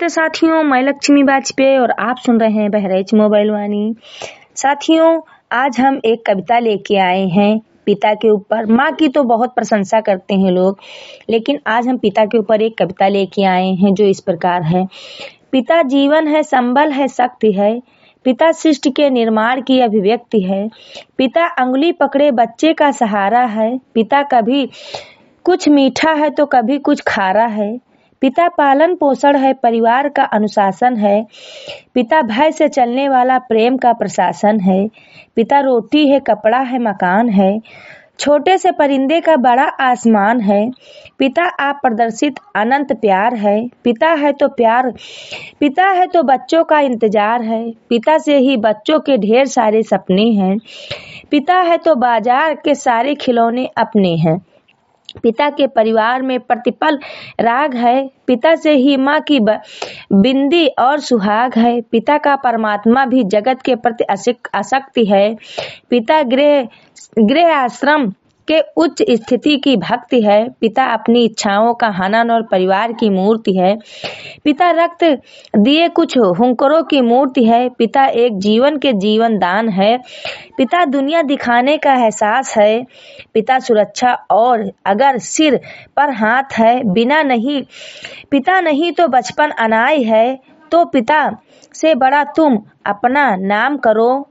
नमस्ते साथियों, मैं लक्ष्मी वाजपेयी और आप सुन रहे हैं बहराइच मोबाइल वाणी। साथियों, आज हम एक कविता लेके आए हैं पिता के ऊपर। माँ की तो बहुत प्रशंसा करते हैं लोग, लेकिन आज हम पिता के ऊपर एक कविता लेके आए हैं जो इस प्रकार है। पिता जीवन है, संबल है, शक्ति है। पिता सृष्टि के निर्माण की अभिव्यक्ति है। पिता अंगुली पकड़े बच्चे का सहारा है। पिता कभी कुछ मीठा है तो कभी कुछ खारा है। पिता पालन पोषण है, परिवार का अनुशासन है। पिता भय से चलने वाला प्रेम का प्रशासन है। पिता रोटी है, कपड़ा है, मकान है। छोटे से परिंदे का बड़ा आसमान है। पिता आप प्रदर्शित अनंत प्यार है। पिता है तो प्यार, पिता है तो बच्चों का इंतजार है। पिता से ही बच्चों के ढेर सारे सपने हैं। पिता है तो बाजार के सारे खिलौने अपने हैं। पिता के परिवार में प्रतिपल राग है। पिता से ही माँ की बिंदी और सुहाग है। पिता का परमात्मा भी जगत के प्रति आसक्ति है। पिता गृह आश्रम के उच्च स्थिति की भक्ति है। पिता अपनी इच्छाओं का हनन और परिवार की मूर्ति है। पिता रक्त दिए कुछ हुंकरों की मूर्ति है। पिता एक जीवन के जीवन दान है। पिता दुनिया दिखाने का एहसास है। पिता सुरक्षा और अगर सिर पर हाथ है। पिता नहीं तो बचपन अनाई है। तो पिता से बड़ा तुम अपना नाम करो।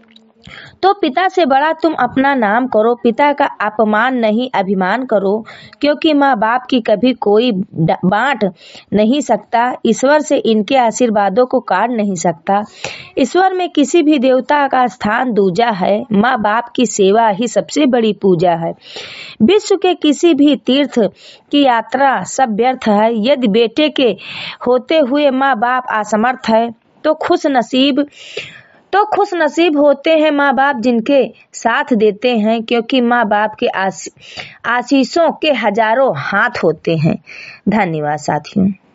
पिता का अपमान नहीं, अभिमान करो, क्योंकि माँ बाप की कभी कोई बांट नहीं सकता। ईश्वर से इनके आशीर्वादों को काट नहीं सकता। ईश्वर में किसी भी देवता का स्थान दूजा है। माँ बाप की सेवा ही सबसे बड़ी पूजा है। विश्व के किसी भी तीर्थ की यात्रा सब व्यर्थ है। यदि बेटे के होते हुए माँ बाप असमर्थ है तो खुश नसीब होते हैं माँ बाप जिनके साथ देते हैं, क्योंकि माँ बाप के आशीषों के हजारों हाथ होते हैं। धन्यवाद साथियों।